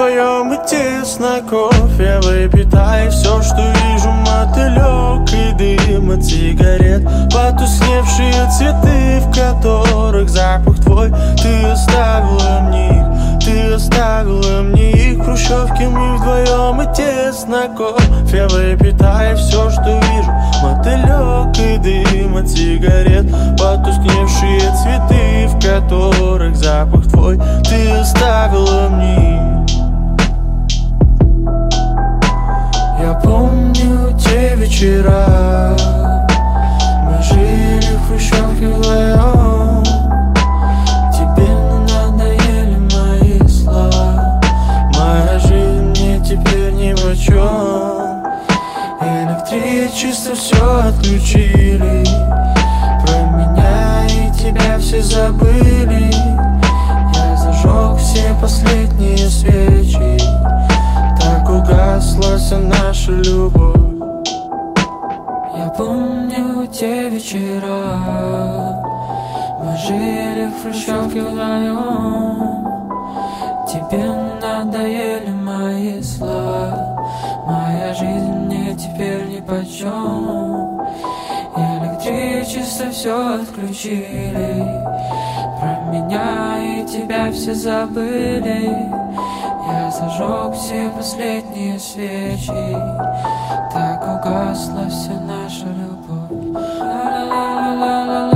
вдвоем и тесно. Кофе выпитай, все, что вижу, мотылек и дым от сигарет. Потускневшие цветы, в которых запах твой. Ты оставила мне их, ты оставила мне их. В хрущевке мы вдвоем и тесно. Кофе выпитай, все, что вижу, мотылек и дым от сигарет. Потускневшие цветы, в которых запах твой. Ты оставила мне их. Я помню те вечера, мы жили в хрущевке вдвоем. Тебе надоели мои слова, моя жизнь мне теперь нипочем. Электричество все отключили, про меня и тебя все забыли. Я зажег все последние свечи, так угасла вся наша любовь. Я помню те вечера, мы жили в хрущевке вдвоем. Тебе надоели мои слова, моя жизнь мне теперь нипочем. Электричество все отключили, про меня и тебя все забыли. Я зажег все последние свечи, так угасла вся наша любовь. Ла-ла-ла-ла-ла-ла.